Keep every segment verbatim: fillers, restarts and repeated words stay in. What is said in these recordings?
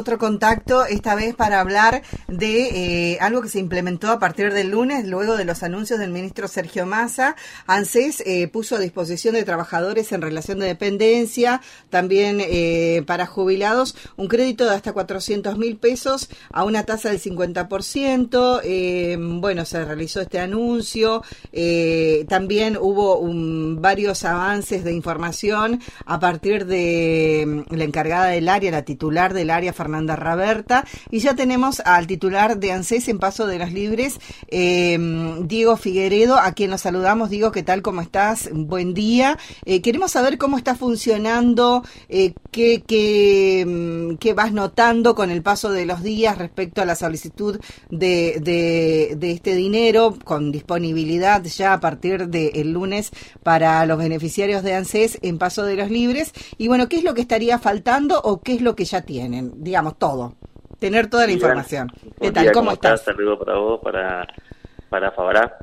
otro contacto, esta vez para hablar de eh, algo que se implementó a partir del lunes, luego de los anuncios del ministro Sergio Massa. ANSES eh, puso a disposición de trabajadores en relación de dependencia, también eh, para jubilados, un crédito de hasta cuatrocientos mil pesos a una tasa del cincuenta por ciento. Eh, bueno, se realizó este anuncio. Eh, también hubo un, varios avances de información a partir de la encargada del área, la titular del área, Fernanda Raberta, y ya tenemos al titular de ANSES en Paso de los Libres, eh, Diego Figueredo, a quien nos saludamos. Diego, ¿qué tal? ¿Cómo estás? Buen día. Eh, queremos saber cómo está funcionando, eh, qué, qué, qué vas notando con el paso de los días respecto a la solicitud de, de, de este dinero, con disponibilidad ya a partir del lunes para los beneficiarios de ANSES en Paso de los Libres. Y bueno, ¿qué es lo que estaría faltando o qué es lo que ya tienen? Digamos, todo. Tener toda la Bien. información. ¿Qué Buen tal? día, ¿Cómo, ¿cómo estás? estás? Saludo para vos, para, para Fabará.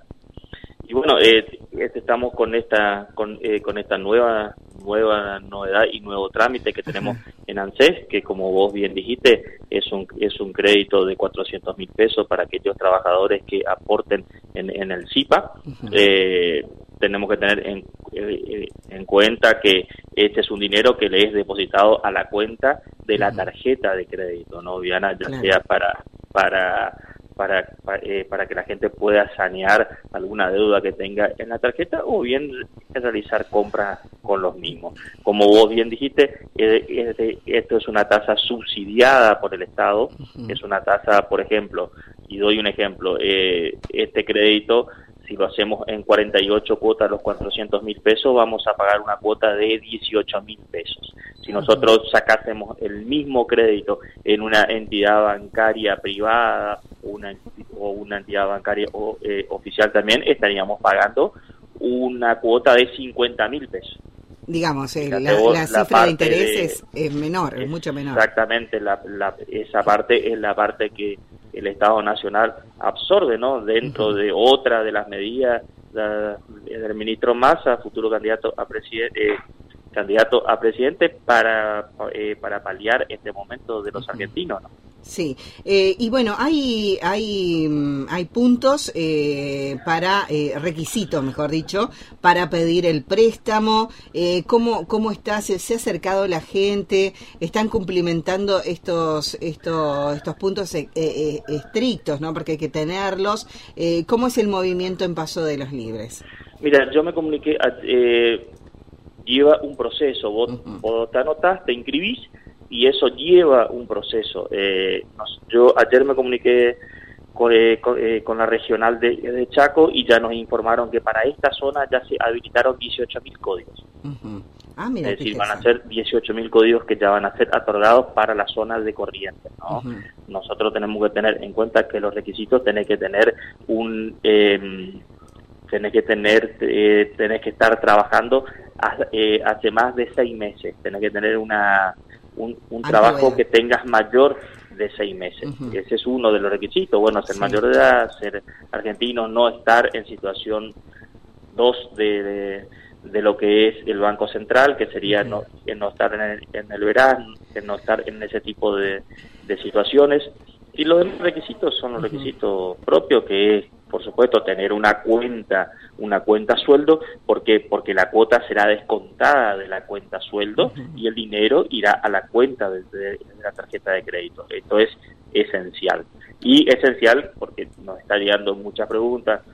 Y bueno, eh, estamos con esta con, eh, con esta nueva nueva novedad y nuevo trámite que tenemos Ajá. en ANSES, que como vos bien dijiste, es un es un crédito de cuatrocientos mil pesos para aquellos trabajadores que aporten en, en el C I P A. Eh, tenemos que tener en, eh, en cuenta que este es un dinero que le es depositado a la cuenta de la tarjeta de crédito, ¿no, Viana? Ya claro. sea para para para para, eh, para que la gente pueda sanear alguna deuda que tenga en la tarjeta o bien realizar compras con los mismos. Como vos bien dijiste, eh, este, esto es una tasa subsidiada por el Estado, uh-huh. es una tasa, por ejemplo, y doy un ejemplo, eh, este crédito, si lo hacemos en cuarenta y ocho cuotas, los cuatrocientos mil pesos, vamos a pagar una cuota de dieciocho mil pesos. Si nosotros sacásemos el mismo crédito en una entidad bancaria privada una, o una entidad bancaria o, eh, oficial también, estaríamos pagando una cuota de cincuenta mil pesos. Digamos, eh, la, vos, la cifra la de intereses de, es menor, es, es mucho menor. Exactamente, la, la, esa parte es la parte que el Estado Nacional absorbe, ¿no? Dentro uh-huh. de otra de las medidas la, del ministro Massa, futuro candidato a presidente, eh, candidato a presidente para eh, para paliar este momento de los uh-huh. argentinos, ¿no? Sí, eh, y bueno, hay hay hay puntos eh, para eh, requisitos, mejor dicho, para pedir el préstamo. Eh, ¿Cómo cómo está? ¿Se, se ha acercado la gente? ¿Están cumplimentando estos estos estos puntos eh, eh, estrictos, no? Porque hay que tenerlos. Eh, ¿Cómo es el movimiento en Paso de los Libres? Mira, yo me comuniqué, eh, lleva un proceso. Vos, uh-huh. vos te anotás, te inscribís. Y eso lleva un proceso. Eh, nos, yo ayer me comuniqué con, eh, con, eh, con la regional de, de Chaco y ya nos informaron que para esta zona ya se habilitaron dieciocho mil códigos. Uh-huh. Ah, mira, es decir, van a ser dieciocho mil códigos que ya van a ser otorgados para las zonas de Corrientes, ¿no? Uh-huh. Nosotros tenemos que tener en cuenta que los requisitos tenés que tener un... Eh, tenés que tener, eh, tenés que estar trabajando hace, eh, hace más de seis meses. Tenés que tener una... un, un trabajo que tengas mayor de seis meses. Uh-huh. Ese es uno de los requisitos. Bueno, ser sí. mayor de edad, ser argentino, no estar en situación dos de, de, de lo que es el Banco Central, que sería uh-huh. no, no estar en el, en el verano, no estar en ese tipo de, de situaciones. Y los demás requisitos son los uh-huh. requisitos propios, que es, por supuesto, tener una cuenta, una cuenta sueldo, porque porque la cuota será descontada de la cuenta sueldo uh-huh. y el dinero irá a la cuenta de, de, de la tarjeta de crédito. Esto es esencial. Y esencial porque nos está llegando muchas preguntas,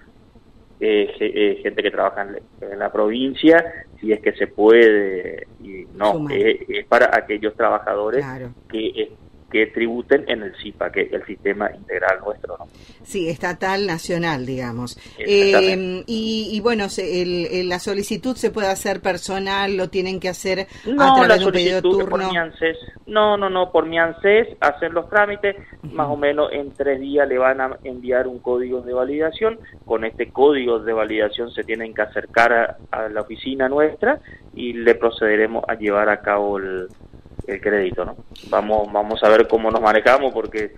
eh, eh, gente que trabaja en, en la provincia, si es que se puede, y no, es, es para aquellos trabajadores claro. que es, que tributen en el C I P A, que es el sistema integral nuestro, ¿no? Sí, estatal, nacional, digamos. Eh, y, y bueno, se, el, el, la solicitud se puede hacer personal, lo tienen que hacer no, a través la de un pedido turno. Por mi ANSES, no, no, no, por mi ANSES, hacer los trámites, uh-huh. más o menos en tres días le van a enviar un código de validación. Con este código de validación se tienen que acercar a, a la oficina nuestra y le procederemos a llevar a cabo el el crédito, ¿no? Vamos vamos a ver cómo nos manejamos porque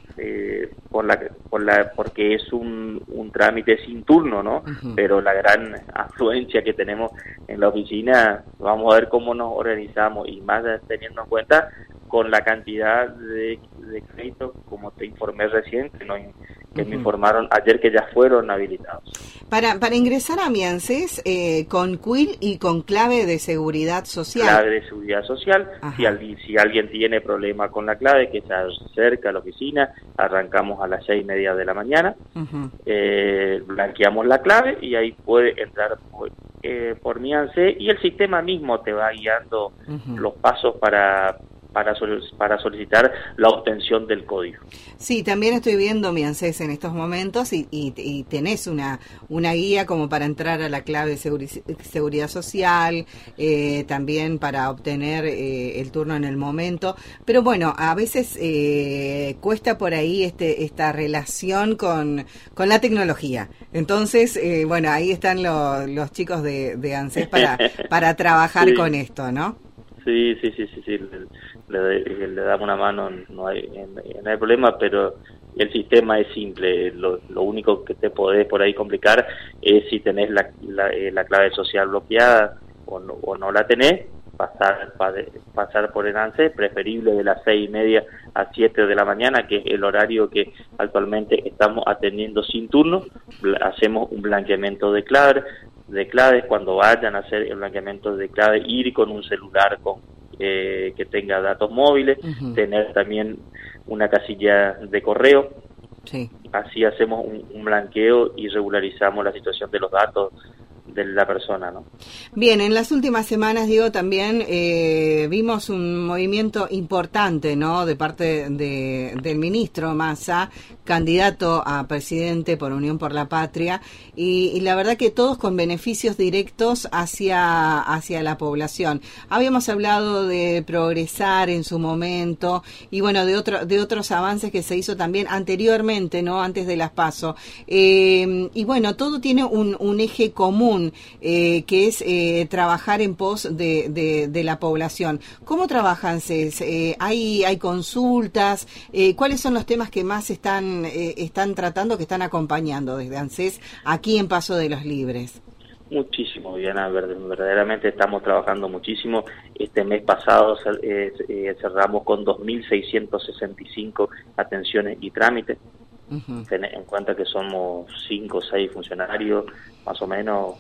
eh, por la por la porque es un, un trámite sin turno, ¿no? Uh-huh. Pero la gran afluencia que tenemos en la oficina, vamos a ver cómo nos organizamos y más teniendo en cuenta con la cantidad de, de créditos, como te informé recién, que, no, que uh-huh. me informaron ayer que ya fueron habilitados. Para para ingresar a mi ANSES, eh, con Q I L y con clave de seguridad social. Clave de seguridad social. Si alguien, si alguien tiene problema con la clave, que se acerca a la oficina, arrancamos a las seis y media de la mañana, uh-huh. eh, blanqueamos la clave y ahí puede entrar por, eh, por mi ANSES, y el sistema mismo te va guiando uh-huh. los pasos para... Para, sol- para solicitar la obtención del código. Sí, también estoy viendo mi ANSES en estos momentos y, y, y tenés una una guía como para entrar a la clave de seguri- seguridad social, eh, también para obtener eh, el turno en el momento, pero bueno, a veces eh, cuesta por ahí este esta relación con, con la tecnología. Entonces, eh, bueno, ahí están lo, los chicos de, de ANSES para, para trabajar sí. con esto, ¿no? Sí, sí, sí, sí, sí. Le, le, le damos una mano, no hay, no hay problema, pero el sistema es simple. Lo, lo único que te podés por ahí complicar es si tenés la, la, la clave social bloqueada o no, o no la tenés, pasar pasar por el ANSES, preferible de las seis y media a siete de la mañana, que es el horario que actualmente estamos atendiendo sin turno. Hacemos un blanqueamiento de clave, de claves. Cuando vayan a hacer el blanqueamiento de clave, ir con un celular con eh, que tenga datos móviles, uh-huh. tener también una casilla de correo. Sí. Así hacemos un, un blanqueo y regularizamos la situación de los datos de la persona, ¿no? Bien, en las últimas semanas, Diego, también eh, vimos un movimiento importante, ¿no?, de parte de, del ministro Massa, candidato a presidente por Unión por la Patria, y, y la verdad que todos con beneficios directos hacia, hacia la población. Habíamos hablado de progresar en su momento, y bueno, de otro, de otros avances que se hizo también anteriormente, ¿no?, antes de las PASO. Eh, y bueno, todo tiene un, un eje común, Eh, que es eh, trabajar en pos de, de, de la población. ¿Cómo trabajan? Eh, ¿hay, ¿Hay consultas? Eh, ¿Cuáles son los temas que más están, eh, están tratando, que están acompañando desde ANSES aquí en Paso de los Libres? Muchísimo, Diana, verdaderamente estamos trabajando muchísimo. Este mes pasado eh, eh, cerramos con dos mil seiscientos sesenta y cinco atenciones y trámites. Uh-huh. Ten en cuenta que somos cinco o seis funcionarios, más o menos,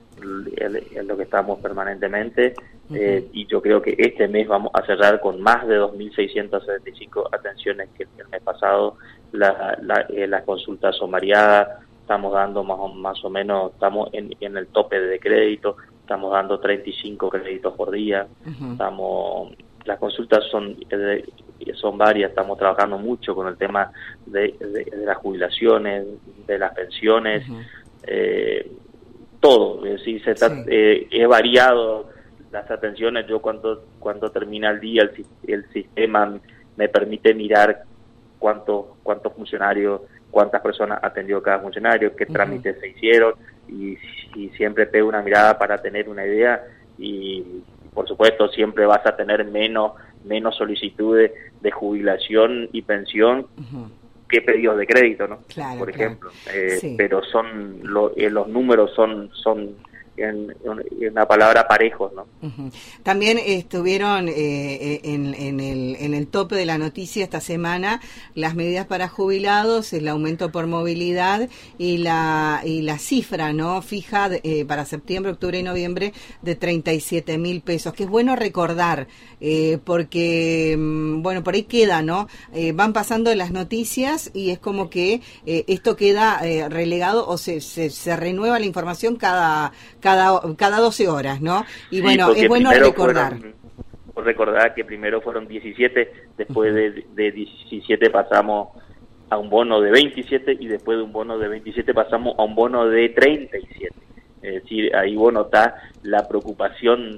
es lo que estamos permanentemente, uh-huh. eh, y yo creo que este mes vamos a cerrar con más de dos mil seiscientas setenta y cinco atenciones, que el mes pasado la, la, eh, las consultas son variadas. Estamos dando más o, más o menos, estamos en, en el tope de crédito, estamos dando treinta y cinco créditos por día, uh-huh. estamos, las consultas son eh, son varias, estamos trabajando mucho con el tema de, de, de las jubilaciones, de las pensiones, uh-huh. eh, todo, es decir, se está, sí. eh, es variado las atenciones. Yo cuando cuando termina el día, el, el sistema me permite mirar cuántos cuántos funcionarios, cuántas personas atendió cada funcionario, qué trámites uh-huh. se hicieron, y, y siempre pego una mirada para tener una idea, y por supuesto siempre vas a tener menos menos solicitudes de jubilación y pensión uh-huh. que pedidos de crédito, ¿no? Claro, por claro. ejemplo, eh, sí. pero son lo, eh, los números son son en, en una palabra parejos, ¿no? Uh-huh. También estuvieron eh, en, en, el, en el tope de la noticia esta semana las medidas para jubilados, el aumento por movilidad y la y la cifra, ¿no?, fija de, eh, para septiembre, octubre y noviembre de treinta y siete mil pesos, que es bueno recordar, eh, porque, bueno, por ahí queda, ¿no? Eh, van pasando las noticias y es como que eh, esto queda eh, relegado, o se, se, se renueva la información cada cada cada doce horas, ¿no? Y sí, bueno, es bueno recordar. Fueron, recordar que primero fueron diecisiete, después uh-huh. de, de diecisiete pasamos a un bono de veintisiete, y después de un bono de veintisiete pasamos a un bono de treinta y siete. Es decir, ahí, bueno, está la preocupación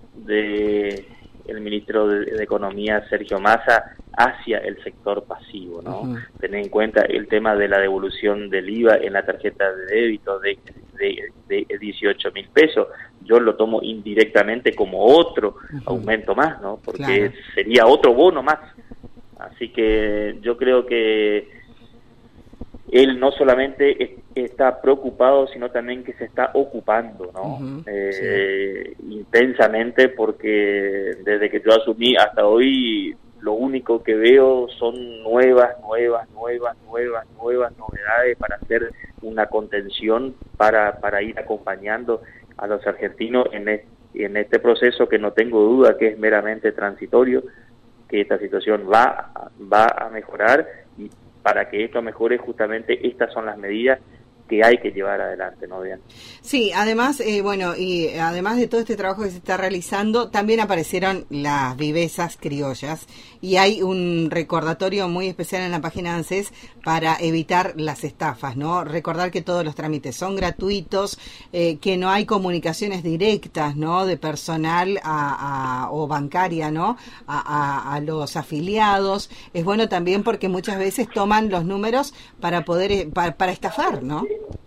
de el ministro de, de Economía, Sergio Massa, hacia el sector pasivo, ¿no? Uh-huh. Tener en cuenta el tema de la devolución del I V A en la tarjeta de débito de, de, de dieciocho mil pesos. Yo lo tomo indirectamente como otro uh-huh. aumento más, ¿no? Porque claro. sería otro bono más. Así que yo creo que él no solamente es, está preocupado, sino también que se está ocupando, ¿no? Uh-huh, eh, sí. Intensamente, porque desde que yo asumí hasta hoy lo único que veo son nuevas, nuevas, nuevas, nuevas, nuevas novedades para hacer una contención, para, para ir acompañando a los argentinos en este, en este proceso que no tengo duda que es meramente transitorio, que esta situación va, va a mejorar, y para que esto mejore justamente estas son las medidas que hay que llevar adelante, ¿no, Diana? Sí, además, eh, bueno, y además de todo este trabajo que se está realizando, también aparecieron las vivezas criollas, y hay un recordatorio muy especial en la página de ANSES para evitar las estafas, ¿no? Recordar que todos los trámites son gratuitos, eh, que no hay comunicaciones directas, ¿no?, de personal a, a, o bancaria, ¿no?, a, a, a los afiliados. Es bueno también porque muchas veces toman los números para poder, para, para estafar, ¿no?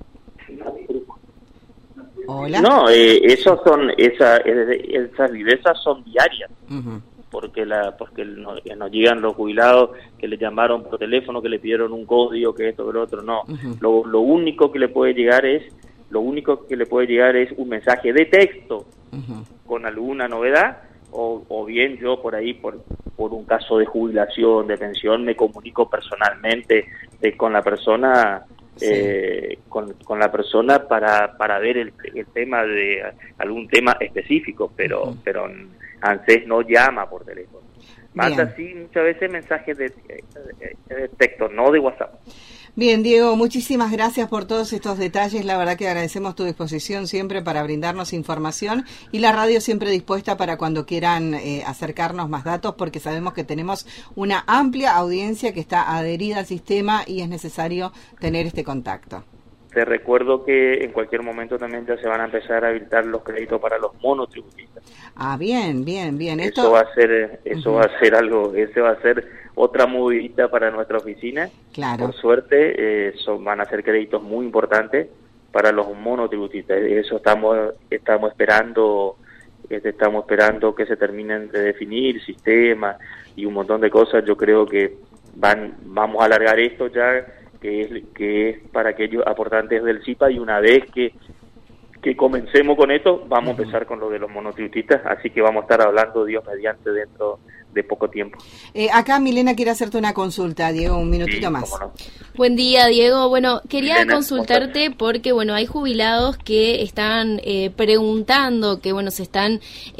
Hola. No, eh, esos son esa, esas vivezas son diarias, uh-huh. porque la porque nos, nos llegan los jubilados que le llamaron por teléfono, que le pidieron un código, que esto, que lo otro, no. Uh-huh. Lo, lo único que le puede llegar es lo único que le puede llegar es un mensaje de texto uh-huh. con alguna novedad, o, o bien yo por ahí por por un caso de jubilación, de pensión, me comunico personalmente eh, con la persona. Sí. Eh, con, con la persona para para ver el, el tema de algún tema específico, pero uh-huh. pero ANSES no llama por teléfono, manda sí muchas veces mensajes de, de, de texto, no de WhatsApp. Bien, Diego, muchísimas gracias por todos estos detalles. La verdad que agradecemos tu disposición siempre para brindarnos información, y la radio siempre dispuesta para cuando quieran eh, acercarnos más datos, porque sabemos que tenemos una amplia audiencia que está adherida al sistema y es necesario tener este contacto. Te recuerdo que en cualquier momento también ya se van a empezar a habilitar los créditos para los monotributistas. Ah, bien, bien, bien. Eso Esto... va a ser, eso uh-huh. va a ser algo, ese va a ser otra movidita para nuestra oficina. Claro. Por suerte, eh, son, van a ser créditos muy importantes para los monotributistas. Eso estamos, estamos esperando, estamos esperando que se terminen de definir sistemas y un montón de cosas. Yo creo que van, vamos a alargar esto ya, que es, que es para aquellos aportantes del C I P A, y una vez que, que comencemos con esto, vamos uh-huh. a empezar con lo de los monotributistas, así que vamos a estar hablando, Dios mediante, dentro de poco tiempo. Eh, acá Milena quiere hacerte una consulta, Diego, un minutito sí, más. No. Buen día, Diego. Bueno, quería Milena, consultarte porque, bueno, hay jubilados que están eh, preguntando, que, bueno, se están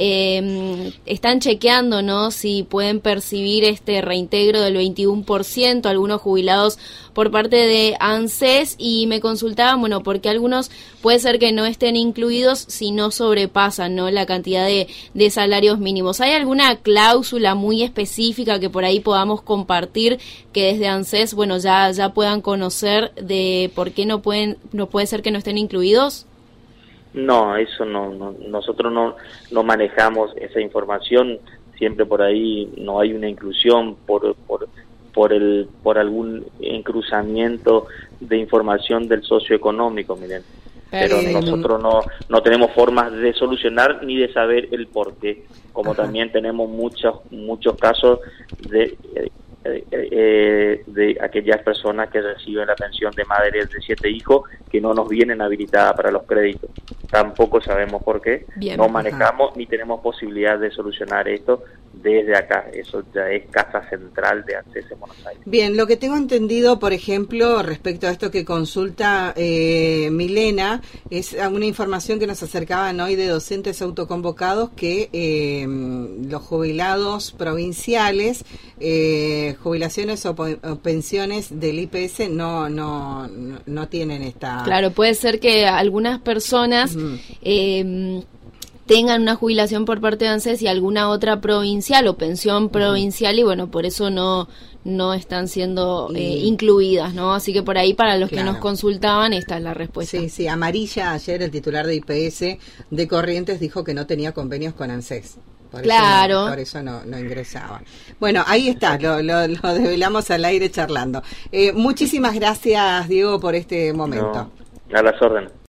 eh, están chequeando, ¿no?, si pueden percibir este reintegro del veintiuno por ciento, algunos jubilados por parte de ANSES, y me consultaban, bueno, porque algunos puede ser que no estén incluidos si no sobrepasan, ¿no?, la cantidad de, de salarios mínimos. ¿Hay alguna cláusula muy específica que por ahí podamos compartir, que desde ANSES, bueno, ya ya puedan conocer de por qué no pueden no puede ser que no estén incluidos? No, eso no, no nosotros no no manejamos esa información. Siempre por ahí no hay una inclusión por por por el por algún encruzamiento de información del socioeconómico, miren. Pero eh, nosotros no no tenemos formas de solucionar ni de saber el por qué, como ajá. también tenemos muchos muchos casos de eh, eh, eh, de aquellas personas que reciben la pensión de madres de siete hijos que no nos vienen habilitadas para los créditos. Tampoco sabemos por qué. Bien, no manejamos ajá. ni tenemos posibilidad de solucionar esto desde acá. Eso ya es Casa Central de ANSES en Buenos Aires. Bien, lo que tengo entendido, por ejemplo, respecto a esto que consulta eh, Milena, es una información que nos acercaban hoy de docentes autoconvocados, que eh, los jubilados provinciales, eh, jubilaciones o, o pensiones del I P S no, no, no, no tienen esta... Claro, puede ser que algunas personas... Uh-huh. eh, tengan una jubilación por parte de ANSES y alguna otra provincial o pensión provincial, uh-huh. y bueno, por eso no no están siendo y... eh, incluidas, ¿no? Así que por ahí, para los claro. que nos consultaban, esta es la respuesta. Sí, sí, Amarilla, ayer el titular de I P S de Corrientes dijo que no tenía convenios con ANSES. Por claro. Eso no, por eso no, no ingresaba. Bueno, ahí está, lo, lo, lo develamos al aire charlando. Eh, muchísimas gracias, Diego, por este momento. No, a las órdenes.